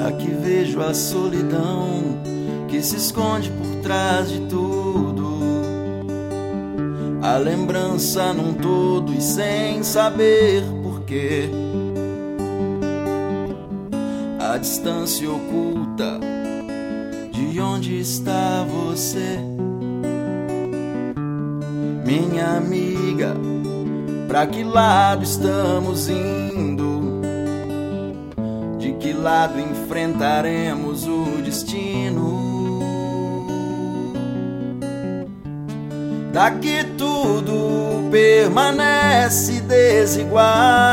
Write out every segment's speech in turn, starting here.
Aqui vejo a solidão que se esconde por trás de tudo, a lembrança num todo e sem saber porquê. A distância oculta de onde está você, minha amiga. Pra que lado estamos indo? De que lado enfrentaremos o destino? Daqui tudo permanece desigual.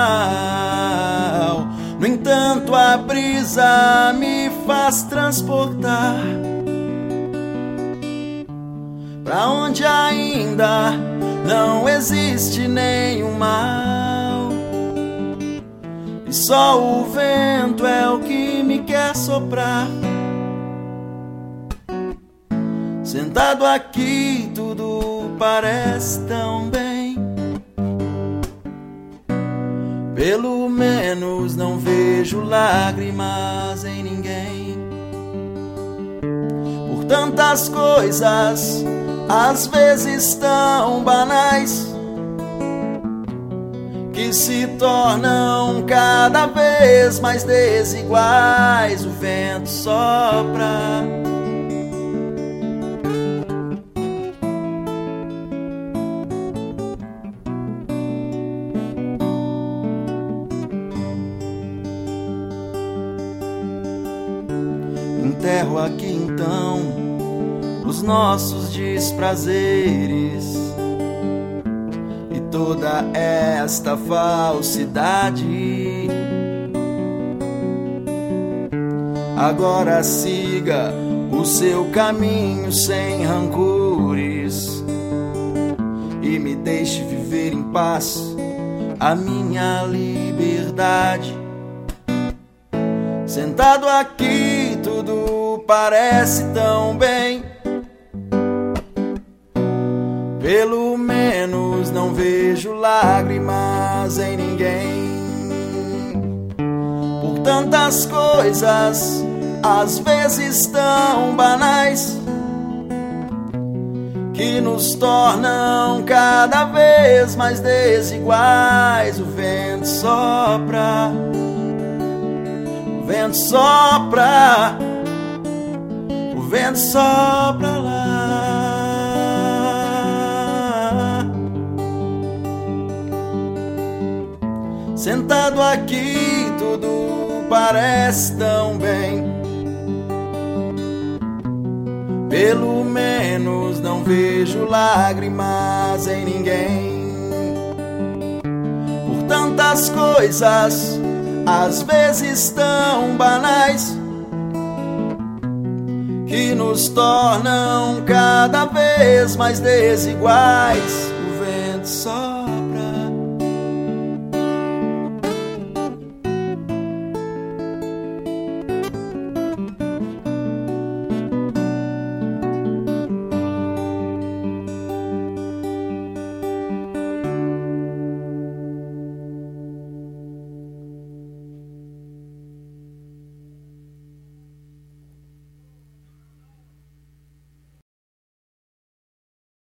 No entanto, a brisa me faz transportar pra onde ainda não existe nenhum mal, e só o vento é o que me quer soprar. Sentado aqui tudo parece tão bem, pelo menos não vejo lágrimas em ninguém. Por tantas coisas às vezes tão banais, que se tornam cada vez mais desiguais. O vento sopra, enterro aqui então os nossos desprazeres e toda esta falsidade. Agora siga o seu caminho sem rancores e me deixe viver em paz a minha liberdade. Sentado aqui tudo parece tão bem, pelo menos não vejo lágrimas em ninguém. Por tantas coisas às vezes tão banais, que nos tornam cada vez mais desiguais. O vento sopra, o vento sopra, o vento sopra lá. Sentado aqui tudo parece tão bem, pelo menos não vejo lágrimas em ninguém. Por tantas coisas às vezes tão banais, que nos tornam cada vez mais desiguais. O vento sopra,